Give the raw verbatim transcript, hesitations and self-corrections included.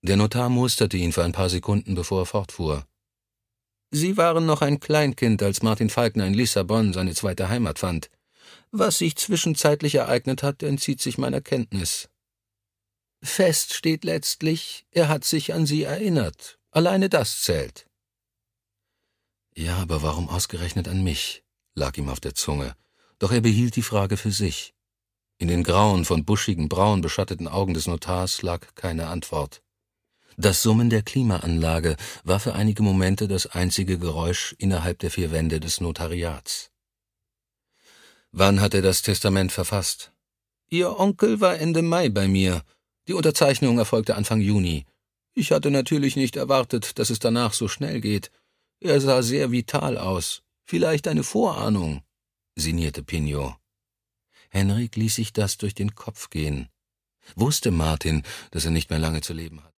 Der Notar musterte ihn für ein paar Sekunden, bevor er fortfuhr. »Sie waren noch ein Kleinkind, als Martin Falkner in Lissabon seine zweite Heimat fand. Was sich zwischenzeitlich ereignet hat, entzieht sich meiner Kenntnis. Fest steht letztlich, er hat sich an Sie erinnert. Alleine das zählt.« »Ja, aber warum ausgerechnet an mich?« lag ihm auf der Zunge. Doch er behielt die Frage für sich. In den grauen, von buschigen Brauen beschatteten Augen des Notars lag keine Antwort. Das Summen der Klimaanlage war für einige Momente das einzige Geräusch innerhalb der vier Wände des Notariats. »Wann hat er das Testament verfasst?« »Ihr Onkel war Ende Mai bei mir. Die Unterzeichnung erfolgte Anfang Juni. Ich hatte natürlich nicht erwartet, dass es danach so schnell geht. Er sah sehr vital aus. Vielleicht eine Vorahnung«, sinnierte Pinho. Henrik ließ sich das durch den Kopf gehen. Wusste Martin, dass er nicht mehr lange zu leben hatte?